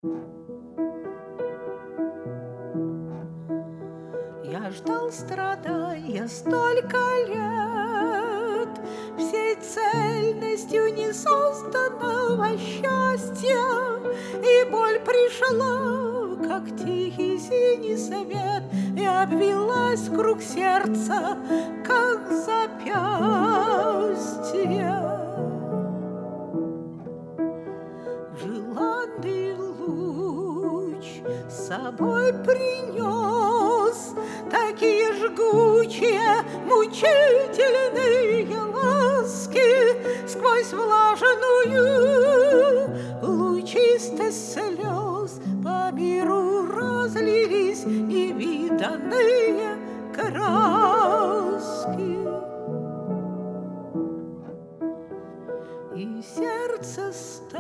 Я ждал, страдая, столько лет, всей цельностью несозданного счастья, и боль пришла, как тихий синий свет, и обвилась круг сердца, как запястье. Желанный луч с собой принес такие жгучие, мучительные ласки, сквозь влажную лучистость слез по миру разлились невиданные краски. И сердце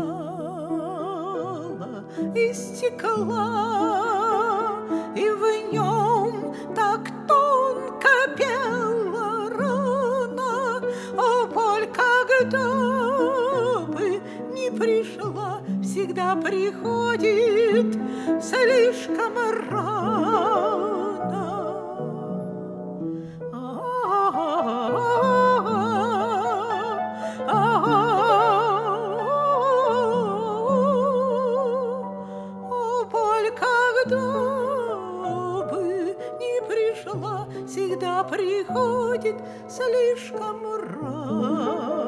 стало из стекла, и в нем так тонко пела рана. О, боль, когда бы не пришла, всегда приходит слишком рано. Когда бы не пришла, всегда приходит слишком рано.